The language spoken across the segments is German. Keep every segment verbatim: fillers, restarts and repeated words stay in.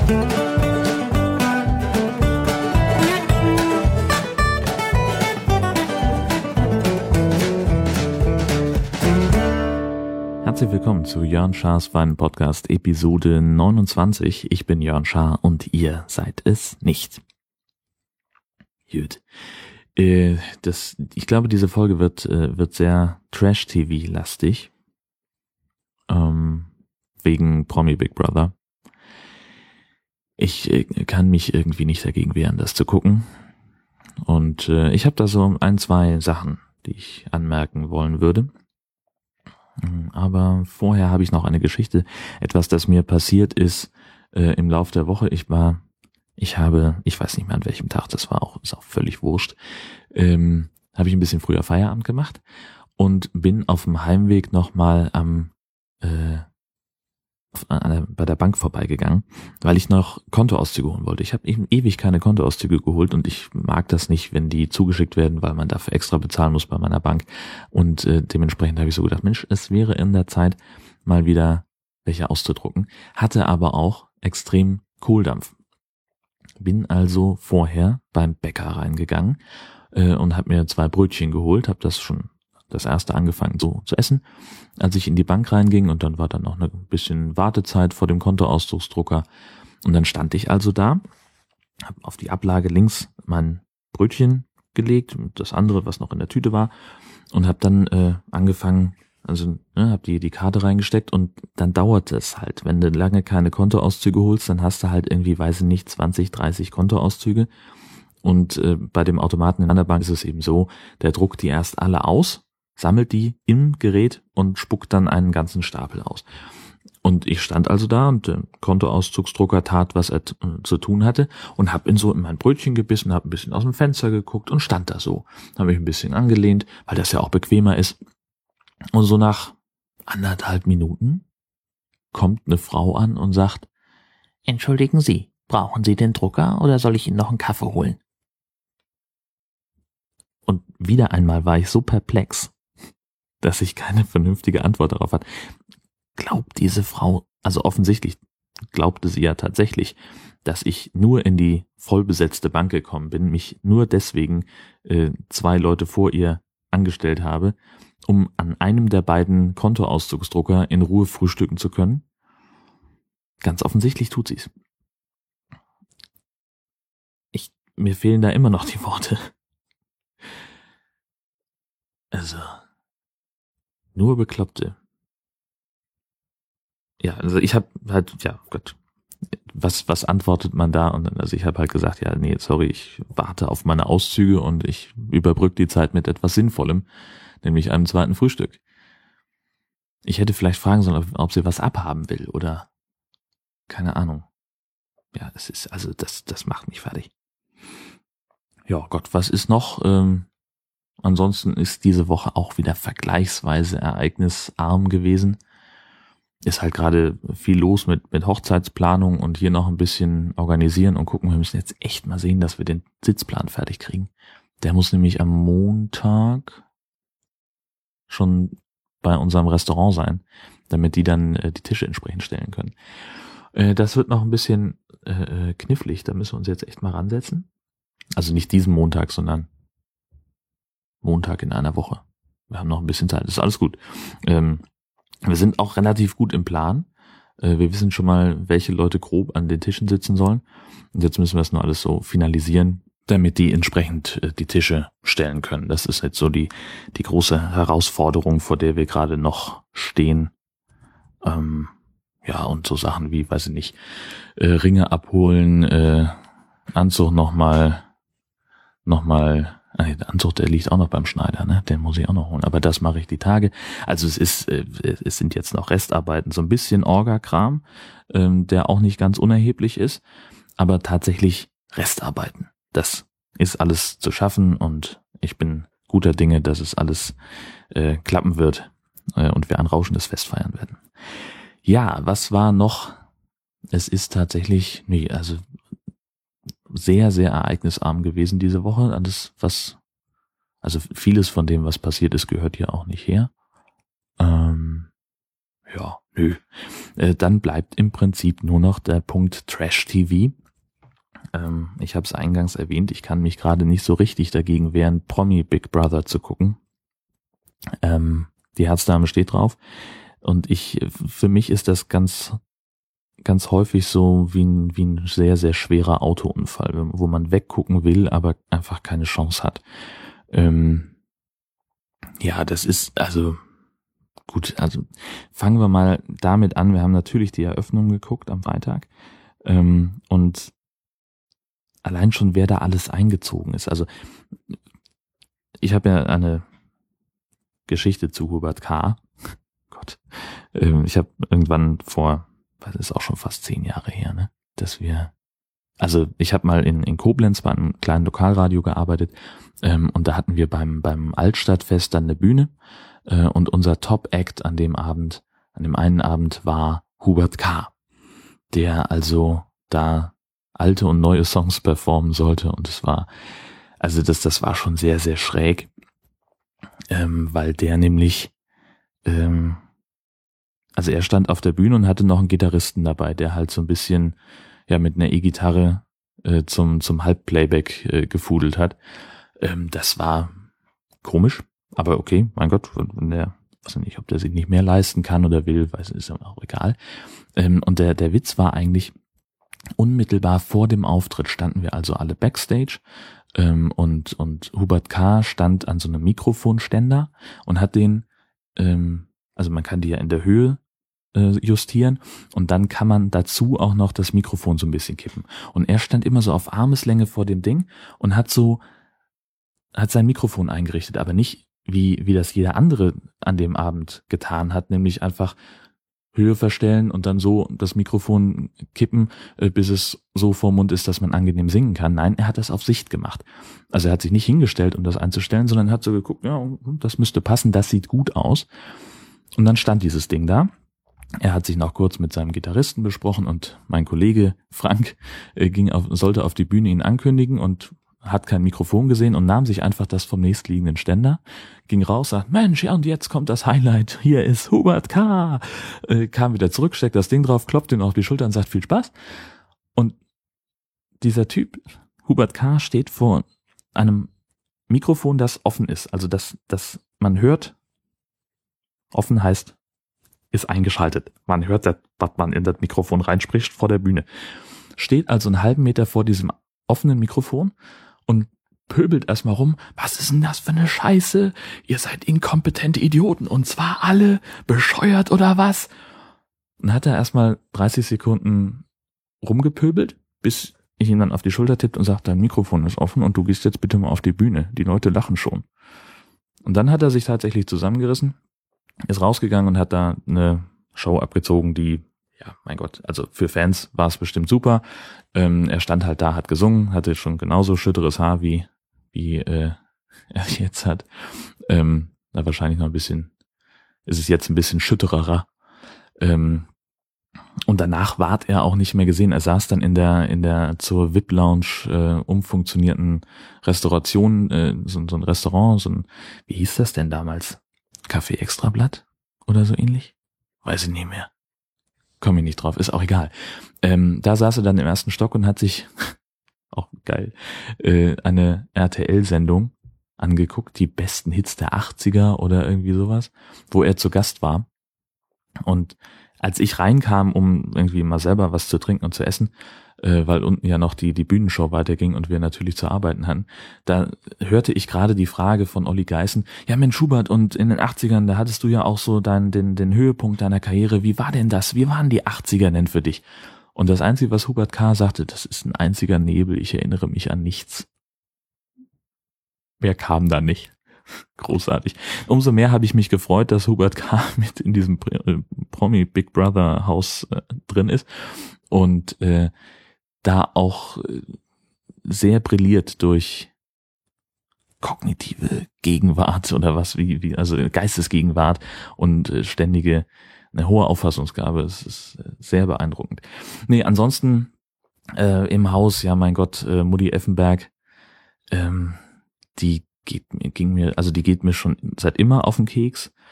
Herzlich willkommen zu Jörn Schars Wein Podcast Episode neunundzwanzig. Ich bin Jörn Schaar und ihr seid es nicht. Gut. Äh, das, ich glaube, diese Folge wird, äh, wird sehr Trash-T V-lastig. Ähm, wegen Promi Big Brother. Ich äh, kann mich irgendwie nicht dagegen wehren, das zu gucken. Und äh, ich habe da so ein, zwei Sachen, die ich anmerken wollen würde. Aber vorher habe ich noch eine Geschichte, etwas, das mir passiert ist äh, im Laufe der Woche. Ich war, ich habe, ich weiß nicht mehr an welchem Tag, das war auch, ist auch völlig wurscht, ähm, habe ich ein bisschen früher Feierabend gemacht und bin auf dem Heimweg nochmal am äh, bei der Bank vorbeigegangen, weil ich noch Kontoauszüge holen wollte. Ich habe eben ewig keine Kontoauszüge geholt und ich mag das nicht, wenn die zugeschickt werden, weil man dafür extra bezahlen muss bei meiner Bank. Und äh, dementsprechend habe ich so gedacht, Mensch, es wäre in der Zeit, mal wieder welche auszudrucken. Hatte aber auch extrem Kohldampf. Bin also vorher beim Bäcker reingegangen äh, und habe mir zwei Brötchen geholt, habe das schon das erste angefangen so zu essen, als ich in die Bank reinging, und dann war dann noch ein bisschen Wartezeit vor dem Kontoausdrucksdrucker und dann stand ich also da, habe auf die Ablage links mein Brötchen gelegt und das andere, was noch in der Tüte war, und habe dann äh, angefangen, also ne, habe die die Karte reingesteckt, und dann dauerte es halt, wenn du lange keine Kontoauszüge holst, dann hast du halt irgendwie, weiß ich nicht, zwanzig, dreißig Kontoauszüge, und äh, bei dem Automaten in einer Bank ist es eben so, der druckt die erst alle aus, sammelt die im Gerät und spuckt dann einen ganzen Stapel aus. Und ich stand also da und der Kontoauszugsdrucker tat, was er t- zu tun hatte, und habe in so in mein Brötchen gebissen, habe ein bisschen aus dem Fenster geguckt und stand da so. Habe mich ein bisschen angelehnt, weil das ja auch bequemer ist. Und so nach anderthalb Minuten kommt eine Frau an und sagt: Entschuldigen Sie, brauchen Sie den Drucker oder soll ich Ihnen noch einen Kaffee holen? Und wieder einmal war ich so perplex, dass ich keine vernünftige Antwort darauf hatte. Glaubt diese Frau, also offensichtlich glaubte sie ja tatsächlich, dass ich nur in die vollbesetzte Bank gekommen bin, mich nur deswegen äh, zwei Leute vor ihr angestellt habe, um an einem der beiden Kontoauszugsdrucker in Ruhe frühstücken zu können? Ganz offensichtlich tut sie's. Ich, mir fehlen da immer noch die Worte. Also, nur Bekloppte. Ja, also ich habe halt, ja Gott, was was antwortet man da? Und dann, also ich habe halt gesagt, ja, nee, sorry, ich warte auf meine Auszüge und ich überbrücke die Zeit mit etwas Sinnvollem, nämlich einem zweiten Frühstück. Ich hätte vielleicht fragen sollen, ob, ob sie was abhaben will oder keine Ahnung. Ja, es ist, also das das macht mich fertig. Ja, Gott, was ist noch? Ähm, ansonsten ist diese Woche auch wieder vergleichsweise ereignisarm gewesen. Ist halt gerade viel los mit mit Hochzeitsplanung und hier noch ein bisschen organisieren und gucken. Wir müssen jetzt echt mal sehen, dass wir den Sitzplan fertig kriegen. Der muss nämlich am Montag schon bei unserem Restaurant sein, damit die dann äh, die Tische entsprechend stellen können. Äh, das wird noch ein bisschen äh, knifflig. Da müssen wir uns jetzt echt mal ransetzen. Also nicht diesen Montag, sondern Montag in einer Woche. Wir haben noch ein bisschen Zeit. Das ist alles gut. Ähm, Wir sind auch relativ gut im Plan. Wir wissen schon mal, welche Leute grob an den Tischen sitzen sollen. Und jetzt müssen wir es nur alles so finalisieren, damit die entsprechend die Tische stellen können. Das ist jetzt so die die große Herausforderung, vor der wir gerade noch stehen. Ähm, ja, und so Sachen wie, weiß ich nicht, äh, Ringe abholen, äh, Anzug nochmal, nochmal der Anzug, der liegt auch noch beim Schneider, ne? Den muss ich auch noch holen. Aber das mache ich die Tage. Also es ist, äh, es sind jetzt noch Restarbeiten, so ein bisschen Orga-Kram, ähm, der auch nicht ganz unerheblich ist, aber tatsächlich Restarbeiten. Das ist alles zu schaffen und ich bin guter Dinge, dass es alles äh, klappen wird äh, und wir ein rauschendes Fest feiern werden. Ja, was war noch? Es ist tatsächlich, nee, also sehr, sehr ereignisarm gewesen diese Woche. Alles, was, also vieles von dem, was passiert ist, gehört hier auch nicht her. Ähm, ja, nö. Äh, dann bleibt im Prinzip nur noch der Punkt Trash-T V. Ähm, ich habe es eingangs erwähnt, ich kann mich gerade nicht so richtig dagegen wehren, Promi Big Brother zu gucken. Ähm, die Herzdame steht drauf. Und ich, für mich ist das ganz, ganz häufig so wie ein, wie ein sehr, sehr schwerer Autounfall, wo man weggucken will, aber einfach keine Chance hat. Ähm, ja, das ist, also, gut, also fangen wir mal damit an. Wir haben natürlich die Eröffnung geguckt am Freitag. Ähm, und allein schon, wer da alles eingezogen ist. Also, ich habe ja eine Geschichte zu Hubert K. Gott. Ähm, ich habe irgendwann vor, das ist auch schon fast zehn Jahre her, ne, dass wir, also ich habe mal in, in Koblenz bei einem kleinen Lokalradio gearbeitet, ähm, und da hatten wir beim beim Altstadtfest dann eine Bühne, äh, und unser Top-Act an dem Abend, an dem einen Abend war Hubert K., der also da alte und neue Songs performen sollte, und es war, also das das war schon sehr, sehr schräg, ähm, weil der nämlich, ähm, also er stand auf der Bühne und hatte noch einen Gitarristen dabei, der halt so ein bisschen, ja, mit einer E-Gitarre äh, zum zum Halbplayback äh, gefudelt hat. Ähm, das war komisch, aber okay, mein Gott, wenn der, weiß nicht, ob der sich nicht mehr leisten kann oder will, weiß ist ja auch egal. Ähm, und der der Witz war eigentlich, unmittelbar vor dem Auftritt standen wir also alle Backstage, ähm, und und Hubert K. stand an so einem Mikrofonständer und hat den, ähm, also man kann die ja in der Höhe justieren, und dann kann man dazu auch noch das Mikrofon so ein bisschen kippen. Und er stand immer so auf Armeslänge vor dem Ding und hat so, hat sein Mikrofon eingerichtet, aber nicht wie, wie das jeder andere an dem Abend getan hat, nämlich einfach Höhe verstellen und dann so das Mikrofon kippen, bis es so vor Mund ist, dass man angenehm singen kann. Nein, er hat das auf Sicht gemacht. Also er hat sich nicht hingestellt, um das einzustellen, sondern hat so geguckt, ja, das müsste passen, das sieht gut aus. Und dann stand dieses Ding da. Er hat sich noch kurz mit seinem Gitarristen besprochen, und mein Kollege Frank äh, ging auf, sollte auf die Bühne ihn ankündigen und hat kein Mikrofon gesehen und nahm sich einfach das vom nächstliegenden Ständer, ging raus, sagt, Mensch, ja, und jetzt kommt das Highlight, hier ist Hubert K., äh, kam wieder zurück, steckt das Ding drauf, klopft ihn auf die Schulter und sagt, viel Spaß. Und dieser Typ, Hubert K., steht vor einem Mikrofon, das offen ist, also das, das man hört, offen heißt, ist eingeschaltet. Man hört, das, was man in das Mikrofon reinspricht, vor der Bühne. Steht also einen halben Meter vor diesem offenen Mikrofon und pöbelt erstmal rum, was ist denn das für eine Scheiße? Ihr seid inkompetente Idioten, und zwar alle, bescheuert oder was? Dann hat er erstmal dreißig Sekunden rumgepöbelt, bis ich ihn dann auf die Schulter tippt und sagt, dein Mikrofon ist offen und du gehst jetzt bitte mal auf die Bühne. Die Leute lachen schon. Und dann hat er sich tatsächlich zusammengerissen, ist rausgegangen und hat da eine Show abgezogen, die, ja, mein Gott, also für Fans war es bestimmt super. Ähm, er stand halt da, hat gesungen, hatte schon genauso schütteres Haar wie wie äh, er jetzt hat. Ähm, da wahrscheinlich noch ein bisschen, ist es jetzt ein bisschen schüttererer. Ähm, und danach ward er auch nicht mehr gesehen. Er saß dann in der in der zur V I P-Lounge äh, umfunktionierten Restauration, äh, so, so ein Restaurant, so ein, wie hieß das denn damals? Café Extrablatt oder so ähnlich? Weiß ich nicht mehr. Komme ich nicht drauf, ist auch egal. Ähm, da saß er dann im ersten Stock und hat sich, auch geil, äh, eine R T L-Sendung angeguckt, die besten Hits der achtziger oder irgendwie sowas, wo er zu Gast war. Und als ich reinkam, um irgendwie mal selber was zu trinken und zu essen, äh, weil unten ja noch die die Bühnenshow weiterging und wir natürlich zu arbeiten hatten, da hörte ich gerade die Frage von Olli Geißen, ja Mensch Schubert, und in den achtzigern, da hattest du ja auch so deinen den den Höhepunkt deiner Karriere, wie war denn das? Wie waren die achtziger denn für dich? Und das Einzige, was Hubert K. sagte, das ist ein einziger Nebel, ich erinnere mich an nichts. Mehr kam da nicht. Großartig. Umso mehr habe ich mich gefreut, dass Hubert K. mit in diesem Promi Big Brother Haus äh, drin ist und äh, da auch äh, sehr brilliert durch kognitive Gegenwart oder was, wie, wie also Geistesgegenwart und äh, ständige, eine hohe Auffassungsgabe. Es ist äh, sehr beeindruckend. Nee, ansonsten äh, im Haus, ja mein Gott, äh, Mutti Effenberg, ähm, die geht mir, ging mir, also die geht mir schon seit immer auf den Keks.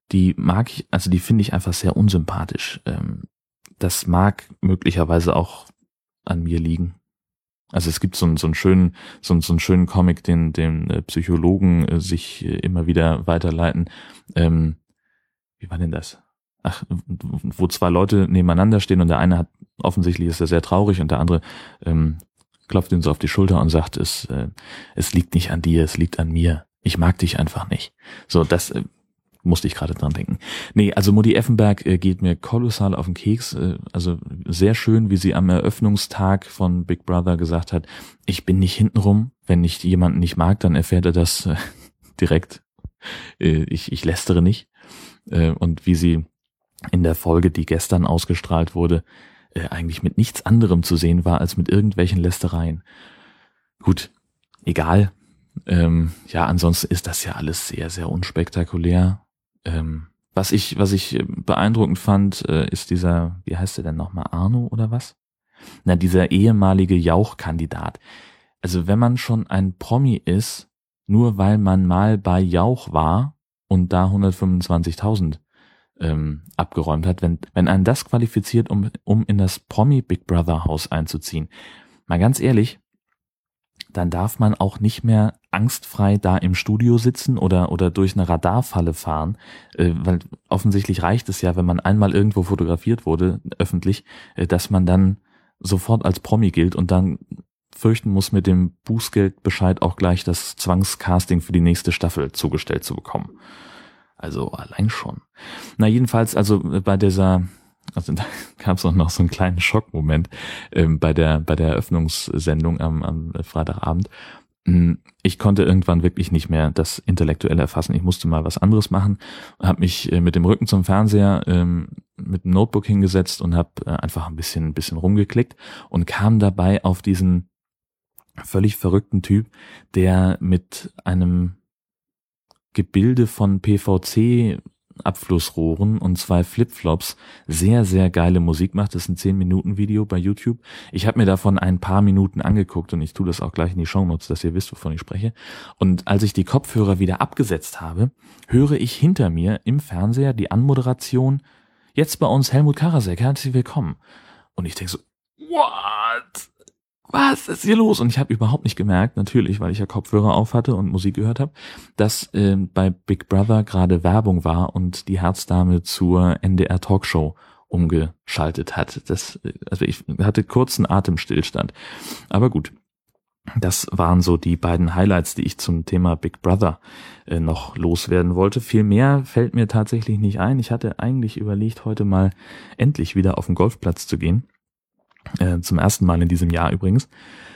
die mag ich, also die finde ich einfach sehr unsympathisch. Ähm, das mag möglicherweise auch an mir liegen. Also es gibt so einen so einen schönen so einen, so einen schönen Comic, den den äh, Psychologen äh, sich äh, immer wieder weiterleiten. Ähm, wie war denn das? Ach, wo zwei Leute nebeneinander stehen und der eine hat offensichtlich ist er sehr traurig und der andere ähm, klopft ihn so auf die Schulter und sagt, es äh, es liegt nicht an dir, es liegt an mir. Ich mag dich einfach nicht. So, das äh, musste ich gerade dran denken. Nee, also Mutti Effenberg äh, geht mir kolossal auf den Keks. Äh, also sehr schön, wie sie am Eröffnungstag von Big Brother gesagt hat, ich bin nicht hintenrum. Wenn ich jemanden nicht mag, dann erfährt er das äh, direkt. Äh, ich, ich lästere nicht. Äh, und wie sie in der Folge, die gestern ausgestrahlt wurde, äh, eigentlich mit nichts anderem zu sehen war, als mit irgendwelchen Lästereien. Gut, egal. Ähm, ja, ansonsten ist das ja alles sehr, sehr unspektakulär. Ähm, was ich, was ich beeindruckend fand, äh, ist dieser, wie heißt der denn nochmal, Arno oder was? Na, dieser ehemalige Jauch-Kandidat. Also wenn man schon ein Promi ist, nur weil man mal bei Jauch war und da hundertfünfundzwanzigtausend ähm, abgeräumt hat, wenn, wenn einen das qualifiziert, um, um in das Promi-Big Brother-Haus einzuziehen, mal ganz ehrlich, dann darf man auch nicht mehr angstfrei da im Studio sitzen oder oder durch eine Radarfalle fahren, äh, weil offensichtlich reicht es ja, wenn man einmal irgendwo fotografiert wurde, öffentlich, äh, dass man dann sofort als Promi gilt und dann fürchten muss, mit dem Bußgeldbescheid auch gleich das Zwangscasting für die nächste Staffel zugestellt zu bekommen. Also allein schon. Na jedenfalls, also bei dieser, also da gab es auch noch so einen kleinen Schockmoment ähm, bei der bei der Eröffnungssendung am, am Freitagabend. Ich konnte irgendwann wirklich nicht mehr das intellektuell erfassen. Ich musste mal was anderes machen, habe mich äh, mit dem Rücken zum Fernseher ähm, mit dem Notebook hingesetzt und habe äh, einfach ein bisschen ein bisschen rumgeklickt und kam dabei auf diesen völlig verrückten Typ, der mit einem Gebilde von P V C Abflussrohren und zwei Flipflops sehr, sehr geile Musik macht. Das ist ein zehn Minuten Video bei YouTube. Ich habe mir davon ein paar Minuten angeguckt und ich tue das auch gleich in die Shownotes, dass ihr wisst, wovon ich spreche. Und als ich die Kopfhörer wieder abgesetzt habe, höre ich hinter mir im Fernseher die Anmoderation, jetzt bei uns Helmut Karasek, herzlich willkommen. Und ich denke so, what? Was ist hier los? Und ich habe überhaupt nicht gemerkt, natürlich, weil ich ja Kopfhörer auf hatte und Musik gehört habe, dass äh, bei Big Brother gerade Werbung war und die Herzdame zur N D R Talkshow umgeschaltet hat. Das, also ich hatte kurzen Atemstillstand. Aber gut, das waren so die beiden Highlights, die ich zum Thema Big Brother äh, noch loswerden wollte. Viel mehr fällt mir tatsächlich nicht ein. Ich hatte eigentlich überlegt, heute mal endlich wieder auf den Golfplatz zu gehen. Äh, zum ersten Mal in diesem Jahr übrigens.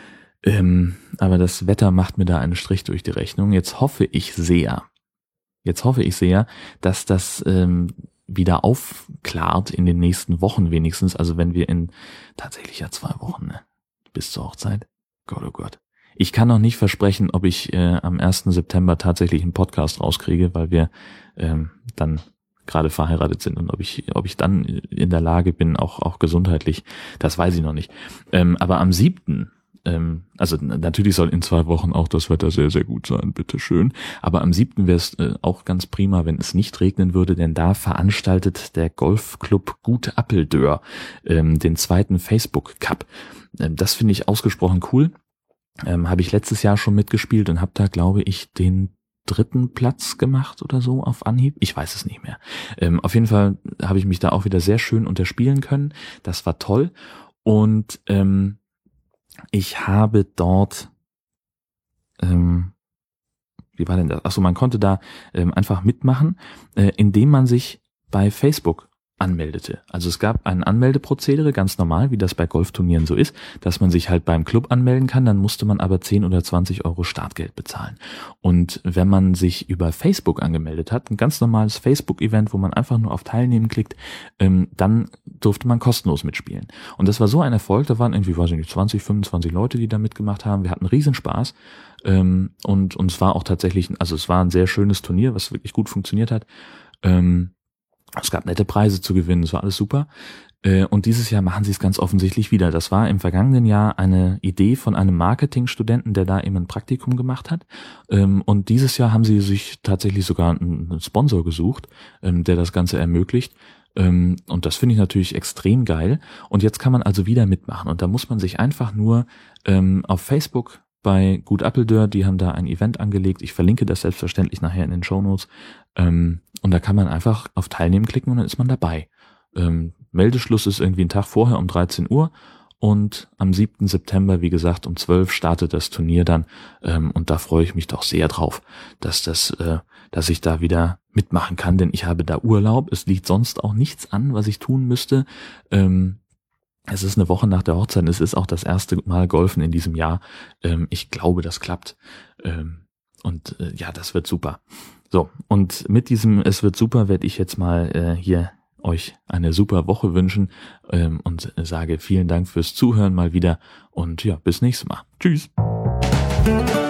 Ähm, aber das Wetter macht mir da einen Strich durch die Rechnung. Jetzt hoffe ich sehr, jetzt hoffe ich sehr, dass das ähm, wieder aufklart in den nächsten Wochen wenigstens. Also wenn wir in tatsächlich ja zwei Wochen, ne, bis zur Hochzeit. Gott, oh Gott. Ich kann noch nicht versprechen, ob ich äh, am ersten September tatsächlich einen Podcast rauskriege, weil wir ähm, dann gerade verheiratet sind und ob ich ob ich dann in der Lage bin, auch auch gesundheitlich, das weiß ich noch nicht. Ähm, aber am siebten Ähm, also natürlich soll in zwei Wochen auch das Wetter sehr, sehr gut sein, bitteschön. Aber am siebten wäre es äh, auch ganz prima, wenn es nicht regnen würde, denn da veranstaltet der Golfclub Gut Appeldörr ähm, den zweiten Facebook Cup. Ähm, das finde ich ausgesprochen cool. Ähm, habe ich letztes Jahr schon mitgespielt und habe da, glaube ich, den dritten Platz gemacht oder so auf Anhieb. Ich weiß es nicht mehr. Ähm, auf jeden Fall habe ich mich da auch wieder sehr schön unterspielen können. Das war toll. Und ähm, ich habe dort, ähm, wie war denn das? Achso, man konnte da ähm, einfach mitmachen, äh, indem man sich bei Facebook anmeldete. Also es gab ein Anmeldeprozedere, ganz normal, wie das bei Golfturnieren so ist, dass man sich halt beim Club anmelden kann, dann musste man aber zehn oder zwanzig Euro Startgeld bezahlen. Und wenn man sich über Facebook angemeldet hat, ein ganz normales Facebook-Event, wo man einfach nur auf Teilnehmen klickt, ähm, dann durfte man kostenlos mitspielen. Und das war so ein Erfolg, da waren irgendwie, weiß ich nicht, zwanzig, fünfundzwanzig Leute, die da mitgemacht haben. Wir hatten riesen Spaß. Ähm, und, und es war auch tatsächlich, also es war ein sehr schönes Turnier, was wirklich gut funktioniert hat. Ähm, Es gab nette Preise zu gewinnen, es war alles super. Und dieses Jahr machen sie es ganz offensichtlich wieder. Das war im vergangenen Jahr eine Idee von einem Marketingstudenten, der da eben ein Praktikum gemacht hat. Und dieses Jahr haben sie sich tatsächlich sogar einen Sponsor gesucht, der das Ganze ermöglicht. Und das finde ich natürlich extrem geil. Und jetzt kann man also wieder mitmachen. Und da muss man sich einfach nur auf Facebook bei Gut Appeldörr, die haben da ein Event angelegt. Ich verlinke das selbstverständlich nachher in den Shownotes. Und da kann man einfach auf Teilnehmen klicken und dann ist man dabei. Ähm, Meldeschluss ist irgendwie einen Tag vorher um dreizehn Uhr und am siebten September, wie gesagt, um zwölf startet das Turnier dann ähm, und da freue ich mich doch sehr drauf, dass das, äh, dass ich da wieder mitmachen kann, denn ich habe da Urlaub, es liegt sonst auch nichts an, was ich tun müsste. Ähm, es ist eine Woche nach der Hochzeit, es ist auch das erste Mal Golfen in diesem Jahr. Ähm, ich glaube, das klappt ähm, und äh, ja, das wird super. So, und mit diesem Es wird super werde ich jetzt mal äh, hier euch eine super Woche wünschen ähm, und sage vielen Dank fürs Zuhören mal wieder und ja, bis nächstes Mal. Tschüss.